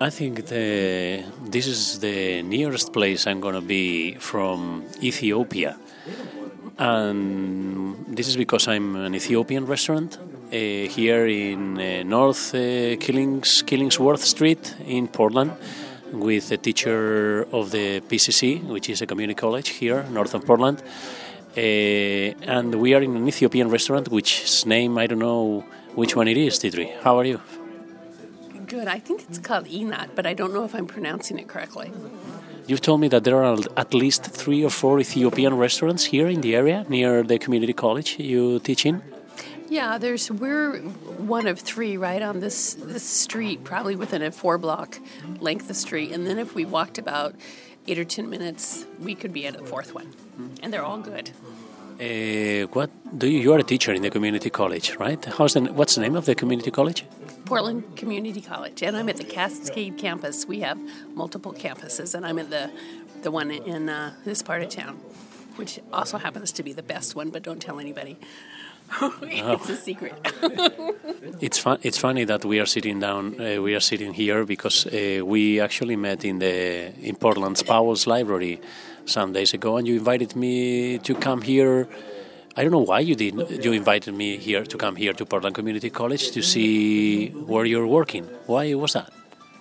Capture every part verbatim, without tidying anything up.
I think the, this is the nearest place I'm going to be from Ethiopia. And this is because I'm an Ethiopian restaurant uh, here in uh, North uh, Killings, Killingsworth Street in Portland, with a teacher of the P C C, which is a community college here, north of Portland. Uh, and we are in an Ethiopian restaurant, which's name, I don't know which one it is, Didri. How are you? Good. I think it's called Enat, but I don't know if I'm pronouncing it correctly. You've told me that there are at least three or four Ethiopian restaurants here in the area near the community college you teach in. Yeah, there's we're one of three right on this this street, probably within a four block length of street. And then if we walked about eight or ten minutes, we could be at the fourth one, and they're all good. Uh, what do you? You are a teacher in the community college, right? How's the what's the name of the community college? Portland Community College, and I'm at the Cascade campus. We have multiple campuses, and I'm at the the one in uh, this part of town, which also happens to be the best one. But don't tell anybody. It's a secret. It's fun. It's funny that we are sitting down. Uh, we are sitting here because uh, we actually met in the in Portland's Powell's Library some days ago, and you invited me to come here. I don't know why you did. You invited me here to come here to Portland Community College to see where you're working. Why was that?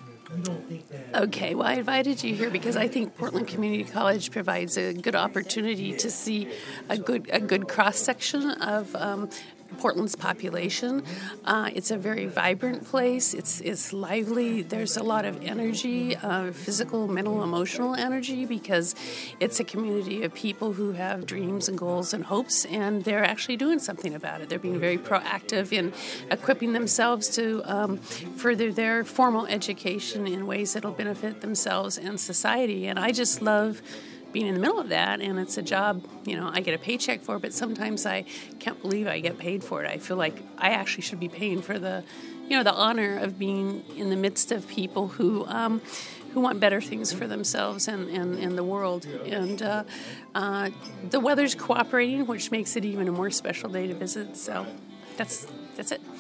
Okay, well, I invited you here because I think Portland Community College provides a good opportunity to see a good a good cross section of um, Portland's population. Uh, it's a very vibrant place. It's it's lively. There's a lot of energy, uh, physical, mental, emotional energy, because it's a community of people who have dreams and goals and hopes, and they're actually doing something about it. They're being very proactive in equipping themselves to um, further their formal education in ways that will benefit themselves and society. And I just love being in the middle of that, and it's a job, you know, I get a paycheck for, but sometimes I can't believe I get paid for it. I feel like I actually should be paying for the, you know, the honor of being in the midst of people who um, who want better things for themselves and, and, and the world. And uh, uh, the weather's cooperating, which makes it even a more special day to visit. So that's that's it.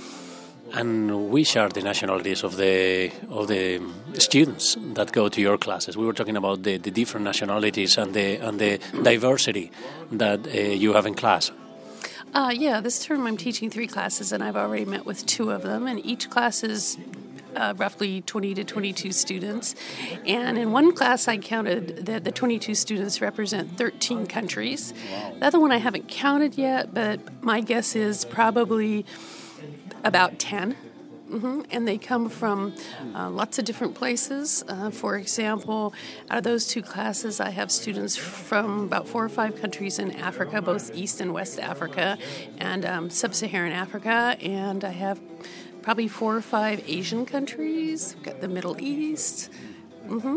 And which are the nationalities of the of the students that go to your classes? We were talking about the, the different nationalities and the and the diversity that uh, you have in class. Uh, yeah, this term I'm teaching three classes, and I've already met with two of them, and each class is uh, roughly twenty to twenty-two students. And in one class, I counted that the twenty-two students represent thirteen countries. Wow. The other one I haven't counted yet, but my guess is probably about ten, mm-hmm. And they come from uh, lots of different places. Uh, for example, out of those two classes, I have students from about four or five countries in Africa, both East and West Africa, and um, Sub-Saharan Africa, and I have probably four or five Asian countries. We've got the Middle East. Mm-hmm.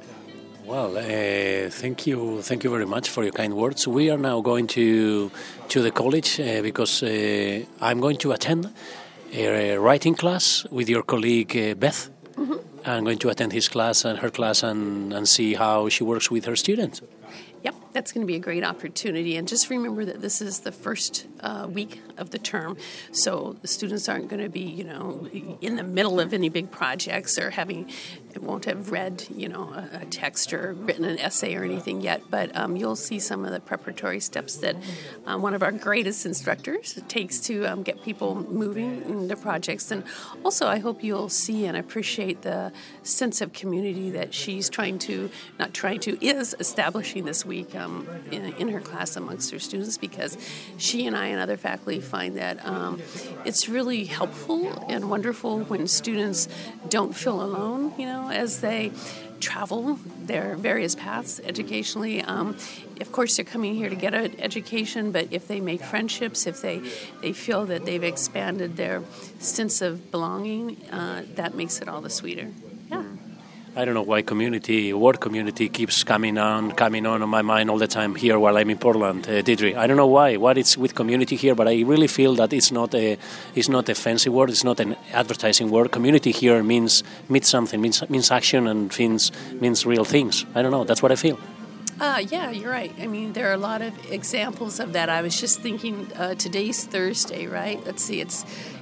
Well, uh, thank you, thank you very much for your kind words. We are now going to to the college uh, because uh, I'm going to attend a writing class with your colleague uh, Beth. Mm-hmm. I'm going to attend his class and her class and, and see how she works with her students. Yep, that's going to be a great opportunity. And just remember that this is the first uh, week of the term, so the students aren't going to be, you know, in the middle of any big projects or having, won't have read, you know, a, a text or written an essay or anything yet. But um, you'll see some of the preparatory steps that um, one of our greatest instructors takes to um, get people moving in their projects. And also, I hope you'll see and appreciate the sense of community that she's trying to, not trying to, is establishing this week um, in, in her class amongst her students, because she and I and other faculty find that um, it's really helpful and wonderful when students don't feel alone, you know, as they travel their various paths educationally. Um, of course, they're coming here to get an education, but if they make friendships, if they, they feel that they've expanded their sense of belonging, uh, that makes it all the sweeter. Yeah. I don't know why community, word community keeps coming on, coming on on my mind all the time here while I'm in Portland, uh, Deirdre. I don't know why, what it's with community here, but I really feel that it's not a, it's not a fancy word, it's not an advertising word. Community here means means something, means means action, and means means real things. I don't know. That's what I feel. Uh, yeah, you're right. I mean, there are a lot of examples of that. I was just thinking, uh, today's Thursday, right? Let's see, it's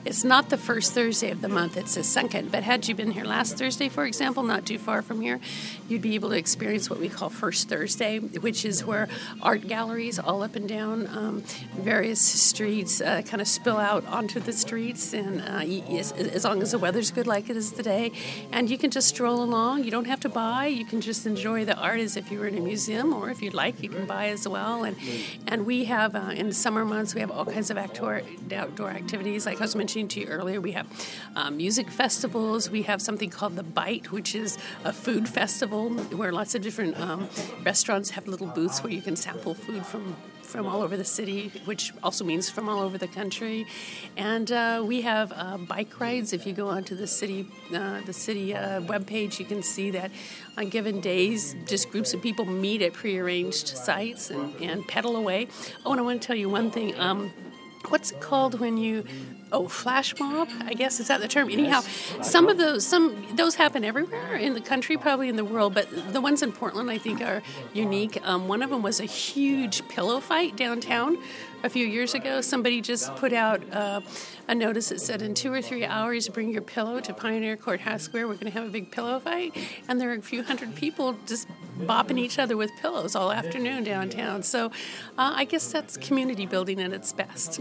It's not the first Thursday of the month, it's the second. But had you been here last Thursday, for example, not too far from here, you'd be able to experience what we call First Thursday, which is where art galleries all up and down um, various streets uh, kind of spill out onto the streets, and uh, as, as long as the weather's good like it is today, and you can just stroll along. You don't have to buy. You can just enjoy the art as if you were in a museum, or if you'd like, you can buy as well. And and we have, uh, in the summer months, we have all kinds of outdoor, outdoor activities. Like I was mentioning to you earlier, we have um, music festivals. We have something called The Bite, which is a food festival where lots of different um, restaurants have little booths where you can sample food from from all over the city, which also means from all over the country. And uh, we have uh, bike rides. If you go onto the city uh, the city uh, webpage, you can see that on given days, just groups of people meet at prearranged sites and, and pedal away. Oh, and I want to tell you one thing. Um, what's it called when you... Oh, flash mob, I guess, is that the term? Anyhow, some of those, some those happen everywhere in the country, probably in the world, but the ones in Portland, I think, are unique. Um, one of them was a huge pillow fight downtown a few years ago. Somebody just put out uh, a notice that said, in two or three hours, bring your pillow to Pioneer Courthouse Square. We're going to have a big pillow fight. And there are a few hundred people just bopping each other with pillows all afternoon downtown. So uh, I guess that's community building at its best.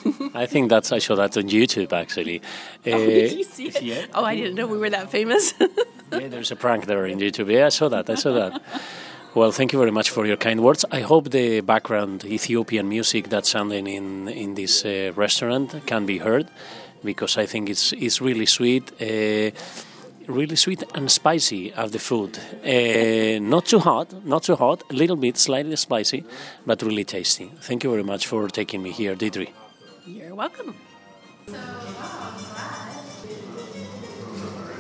I think that's, I saw that on YouTube, actually. Uh, oh, did you see it? Yeah. Oh, I didn't know we were that famous. Yeah, there's a prank there in YouTube. Yeah, I saw that. I saw that. Well, thank you very much for your kind words. I hope the background Ethiopian music that's sounding in in this uh, restaurant can be heard, because I think it's it's really sweet, uh, really sweet and spicy of the food. Uh, not too hot, not too hot. A little bit, slightly spicy, but really tasty. Thank you very much for taking me here, Deidre. You're welcome.